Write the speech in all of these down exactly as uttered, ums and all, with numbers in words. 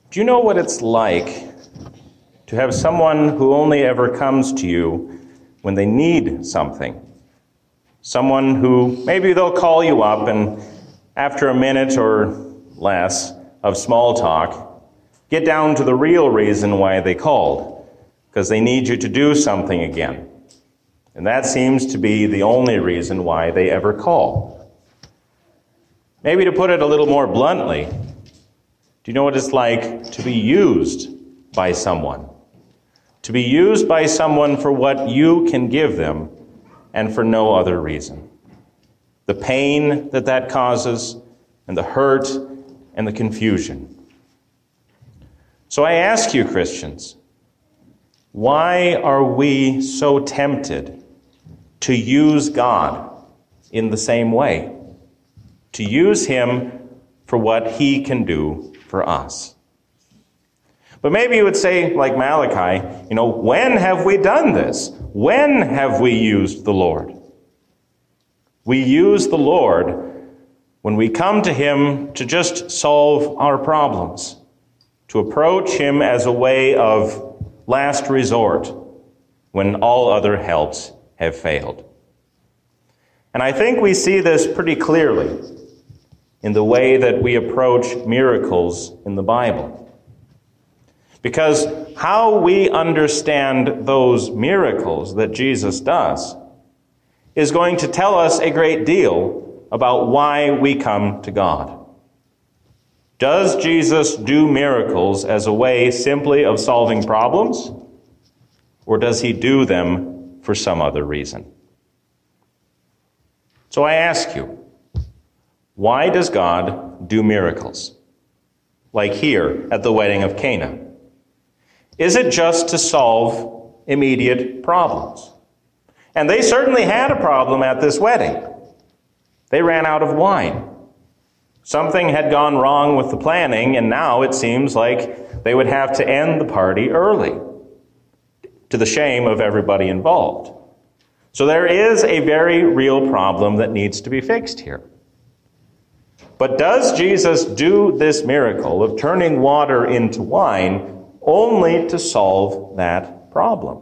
Do you know what it's like to have someone who only ever comes to you when they need something? Someone who maybe they'll call you up and after a minute or less of small talk, get down to the real reason why they called, because they need you to do something again. And that seems to be the only reason why they ever call. Maybe to put it a little more bluntly, do you know what it's like to be used by someone? To be used by someone for what you can give them and for no other reason. The pain that that causes and the hurt and the confusion. So I ask you, Christians, why are we so tempted to use God in the same way? To use him for what he can do for us. But maybe you would say, like Malachi, you know, when have we done this? When have we used the Lord? We use the Lord when we come to him to just solve our problems, to approach him as a way of last resort when all other helps have failed. And I think we see this pretty clearly in the way that we approach miracles in the Bible. Because how we understand those miracles that Jesus does is going to tell us a great deal about why we come to God. Does Jesus do miracles as a way simply of solving problems, or does he do them for some other reason? So I ask you, why does God do miracles? Like here at the wedding of Cana. Is it just to solve immediate problems? And they certainly had a problem at this wedding. They ran out of wine. Something had gone wrong with the planning, and now it seems like they would have to end the party early, to the shame of everybody involved. So there is a very real problem that needs to be fixed here. But does Jesus do this miracle of turning water into wine only to solve that problem?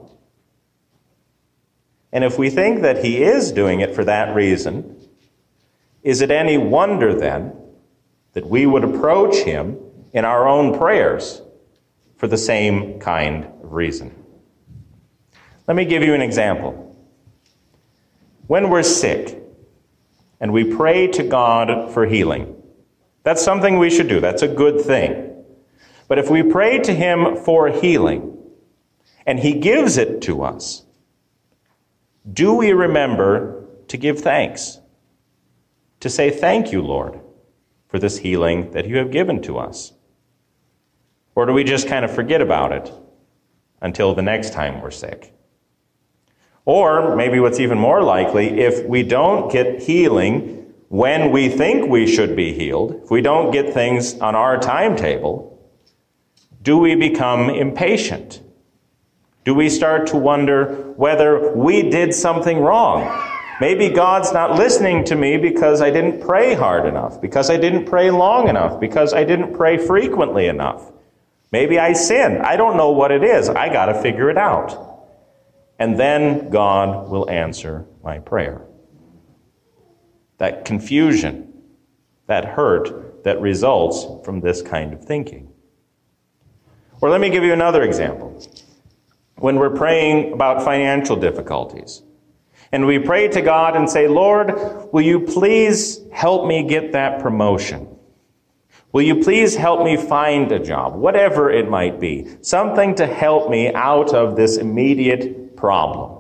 And if we think that he is doing it for that reason, is it any wonder then that we would approach him in our own prayers for the same kind of reason? Let me give you an example. When we're sick and we pray to God for healing, that's something we should do. That's a good thing. But if we pray to him for healing and he gives it to us, do we remember to give thanks? To say, thank you, Lord, for this healing that you have given to us? Or do we just kind of forget about it until the next time we're sick? Or maybe what's even more likely, if we don't get healing when we think we should be healed, if we don't get things on our timetable, do we become impatient? Do we start to wonder whether we did something wrong? Maybe God's not listening to me because I didn't pray hard enough, because I didn't pray long enough, because I didn't pray frequently enough. Maybe I sinned. I don't know what it is. I got to figure it out. And then God will answer my prayer. That confusion, that hurt that results from this kind of thinking. Or let me give you another example. When we're praying about financial difficulties, and we pray to God and say, Lord, will you please help me get that promotion? Will you please help me find a job? Whatever it might be. Something to help me out of this immediate problem.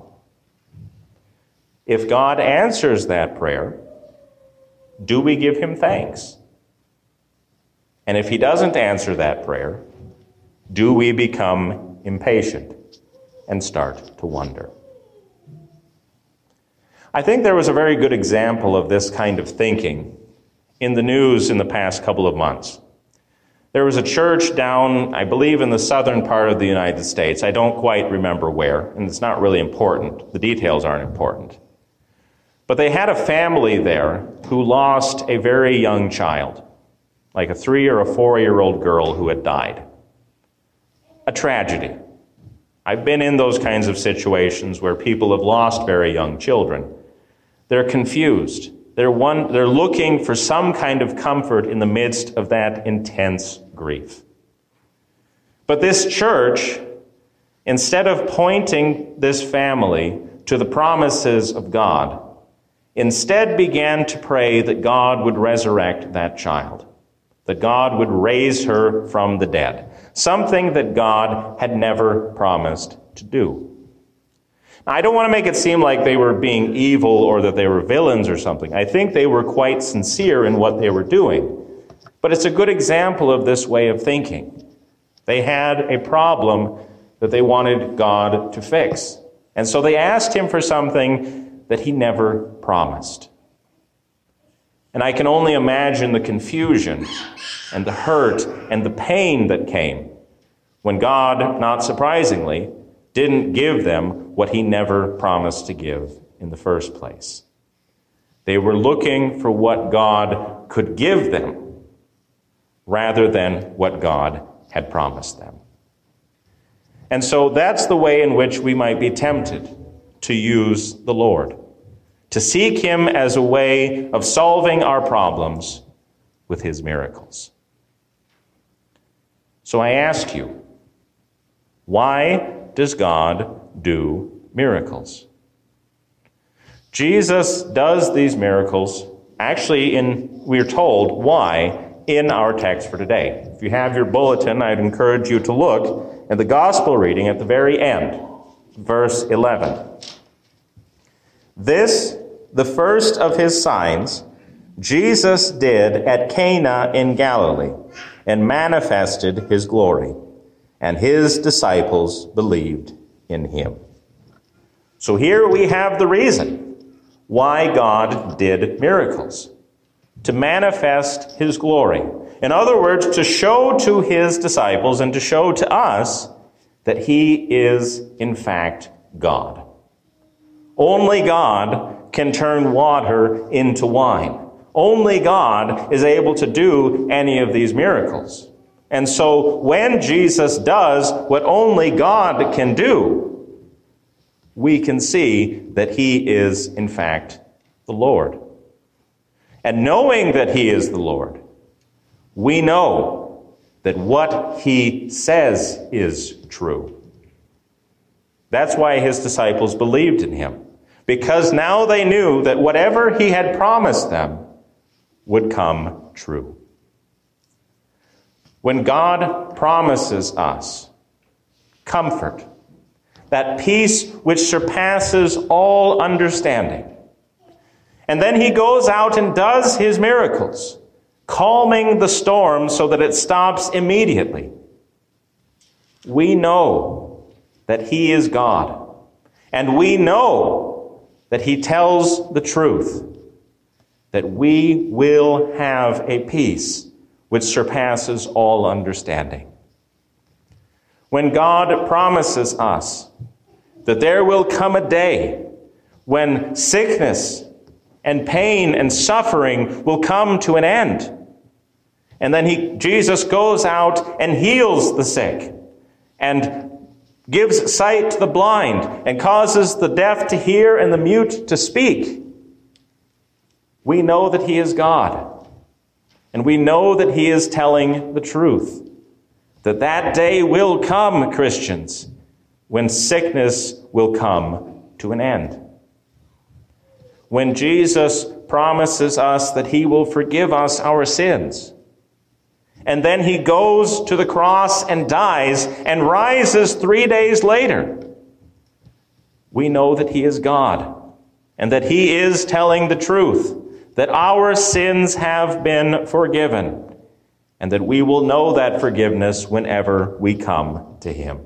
If God answers that prayer, do we give him thanks? And if he doesn't answer that prayer, do we become impatient and start to wonder? I think there was a very good example of this kind of thinking in the news in the past couple of months. There was a church down, I believe, in the southern part of the United States. I don't quite remember where, and it's not really important. The details aren't important. But they had a family there who lost a very young child, like a three or a four-year-old girl who had died. a tragedy. I've been in those kinds of situations where people have lost very young children. They're confused. They're one, they're looking for some kind of comfort in the midst of that intense grief. But this church, instead of pointing this family to the promises of God, instead began to pray that God would resurrect that child, that God would raise her from the dead, something that God had never promised to do. Now, I don't want to make it seem like they were being evil or that they were villains or something. I think they were quite sincere in what they were doing. But it's a good example of this way of thinking. They had a problem that they wanted God to fix. And so they asked him for something that he never promised. And I can only imagine the confusion and the hurt and the pain that came when God, not surprisingly, didn't give them what he never promised to give in the first place. They were looking for what God could give them rather than what God had promised them. And so that's the way in which we might be tempted to use the Lord, to seek him as a way of solving our problems with his miracles. So I ask you, why does God do miracles? Jesus does these miracles, actually, in we're told why in our text for today. If you have your bulletin, I'd encourage you to look at the gospel reading at the very end, verse eleven. This, the first of his signs, Jesus did at Cana in Galilee, and manifested his glory, and his disciples believed in him. So here we have the reason why God did miracles: to manifest his glory. In other words, to show to his disciples and to show to us that he is, in fact, God. Only God can turn water into wine. Only God is able to do any of these miracles. And so when Jesus does what only God can do, we can see that he is, in fact, the Lord. And knowing that he is the Lord, we know that what he says is true. That's why his disciples believed in him, because now they knew that whatever he had promised them would come true. When God promises us comfort, that peace which surpasses all understanding, and then he goes out and does his miracles, calming the storm so that it stops immediately, we know that he is God, and we know that he tells the truth, that we will have a peace which surpasses all understanding. When God promises us that there will come a day when sickness and pain and suffering will come to an end, and then he, Jesus goes out and heals the sick and gives sight to the blind and causes the deaf to hear and the mute to speak, we know that he is God. And we know that he is telling the truth. That that day will come, Christians, when sickness will come to an end. When Jesus promises us that he will forgive us our sins, and then he goes to the cross and dies and rises three days later, we know that he is God and that he is telling the truth, that our sins have been forgiven, and that we will know that forgiveness whenever we come to him.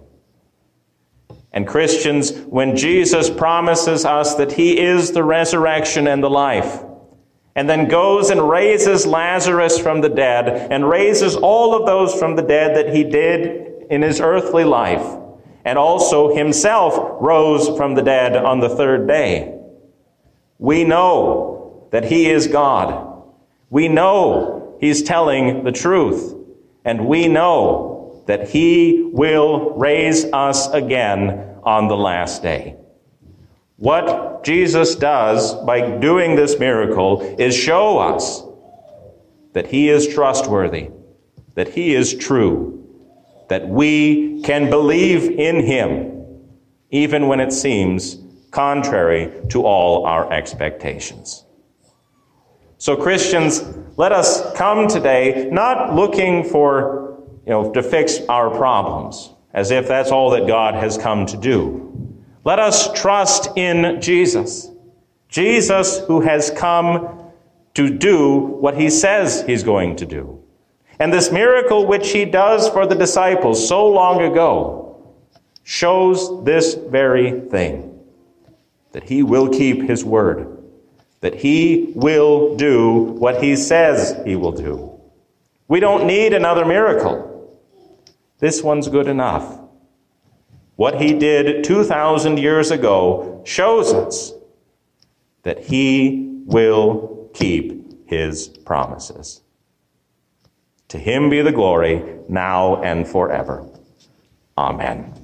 And Christians, when Jesus promises us that he is the resurrection and the life, and then goes and raises Lazarus from the dead, and raises all of those from the dead that he did in his earthly life, and also himself rose from the dead on the third day, we know that he is God. We know he's telling the truth, and we know that he will raise us again on the last day. What Jesus does by doing this miracle is show us that he is trustworthy, that he is true, that we can believe in him, even when it seems contrary to all our expectations. So Christians, let us come today not looking for, you know, to fix our problems, as if that's all that God has come to do. Let us trust in Jesus. Jesus who has come to do what he says he's going to do. And this miracle which he does for the disciples so long ago shows this very thing, that he will keep his word, that he will do what he says he will do. We don't need another miracle. This one's good enough. What he did two thousand years ago shows us that he will keep his promises. To him be the glory, now and forever. Amen.